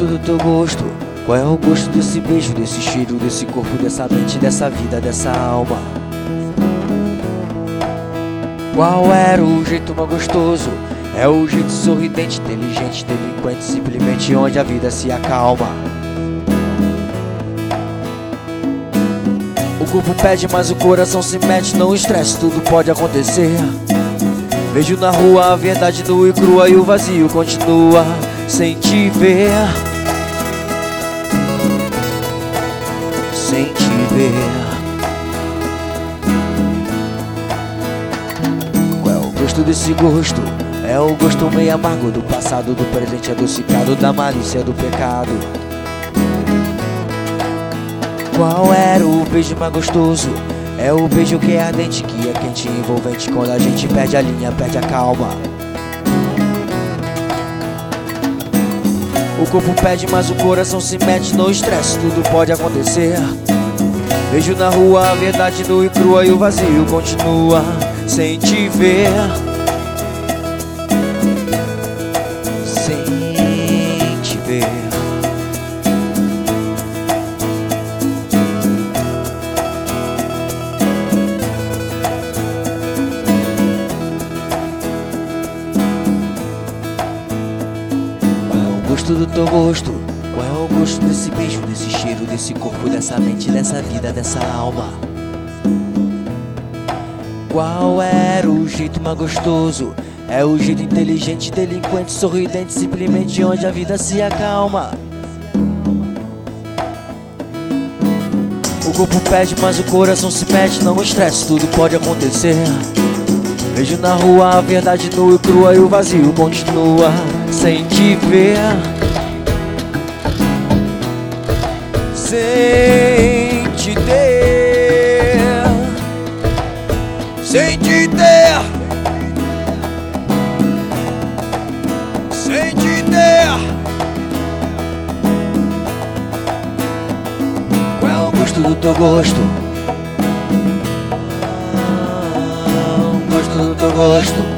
do teu gosto? Qual é o gosto desse beijo, desse cheiro, desse corpo, dessa mente, dessa vida, dessa alma? Qual era o jeito mais gostoso? É o jeito sorridente, inteligente, delinquente, simplesmente onde a vida se acalma. O corpo pede, mas o coração se mete, não estresse, tudo pode acontecer. Vejo na rua a verdade nua e crua e o vazio continua sem te ver. Sem te ver. Qual é o gosto desse gosto? É o gosto meio amargo do passado, do presente adocicado, da malícia do pecado. Qual era o beijo mais gostoso? É o beijo que é ardente, que é quente e envolvente, quando a gente perde a linha, perde a calma. O corpo pede, mas o coração se mete, no estresse, tudo pode acontecer. Vejo na rua a verdade nua e crua e o vazio continua sem te ver. Sem te ver. Gosto do teu gosto, qual é o gosto desse beijo, desse cheiro, desse corpo, dessa mente, dessa vida, dessa alma? Qual era o jeito mais gostoso? É o jeito inteligente, delinquente, sorridente, simplesmente onde a vida se acalma. O corpo pede, mas o coração se mete, não estresse, tudo pode acontecer. Vejo na rua a verdade nua e crua e o vazio continua sem te ver. Sem te ter. Sem te ter. Sem te ter. Qual é o gosto do teu gosto? O gosto do teu gosto.